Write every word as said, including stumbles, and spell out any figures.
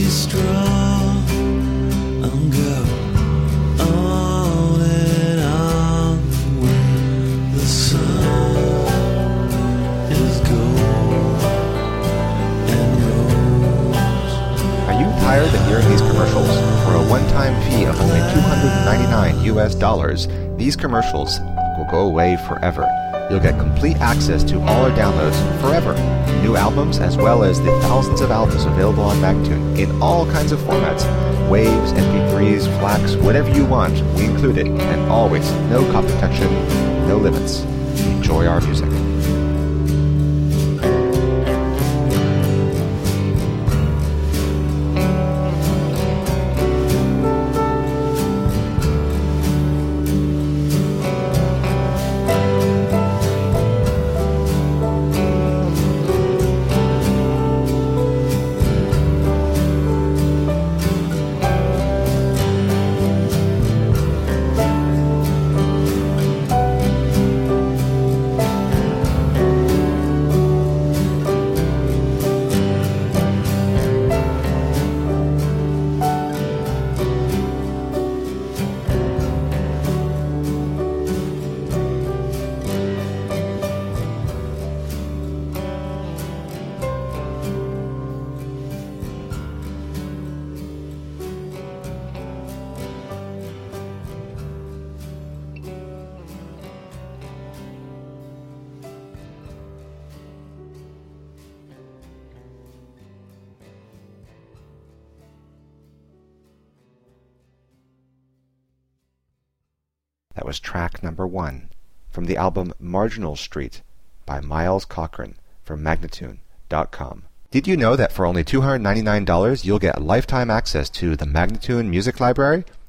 be strong and go on and on when the sun is gold and rose. Are you tired of hearing these commercials? For a one-time fee of only two hundred ninety-nine U S dollars, these commercials will go away forever. You'll get complete access to all our downloads forever. New albums as well as the thousands of albums available on Magnatune in all kinds of formats. Waves, M P threes, FLACs, whatever you want, we include it. And always, no copy protection, no limits. Enjoy our music. That was track number one from the album Marginal Street by Miles Cochran from Magnatune dot com. Did you know that for only two hundred ninety-nine dollars you'll get lifetime access to the Magnatune Music Library?